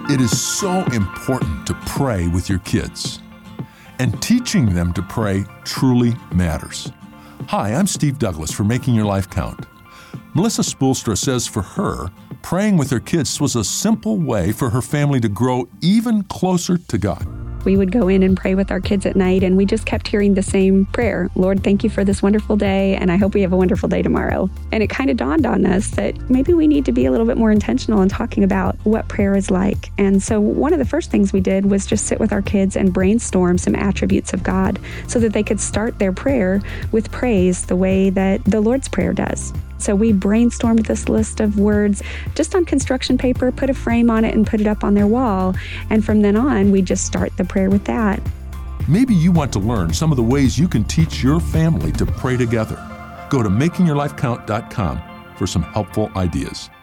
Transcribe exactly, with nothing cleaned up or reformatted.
It is so important to pray with your kids. And teaching them to pray truly matters. Hi, I'm Steve Douglas for Making Your Life Count. Melissa Spoolstra says for her, praying with her kids was a simple way for her family to grow even closer to God. We would go in and pray with our kids at night, and we just kept hearing the same prayer. Lord, thank you for this wonderful day, and I hope we have a wonderful day tomorrow. And it kind of dawned on us that maybe we need to be a little bit more intentional in talking about what prayer is like. And so one of the first things we did was just sit with our kids and brainstorm some attributes of God so that they could start their prayer with praise the way that the Lord's Prayer does. So we brainstormed this list of words just on construction paper, put a frame on it, and put it up on their wall. And from then on, we just start the prayer with that. Maybe you want to learn some of the ways you can teach your family to pray together. Go to making your life count dot com for some helpful ideas.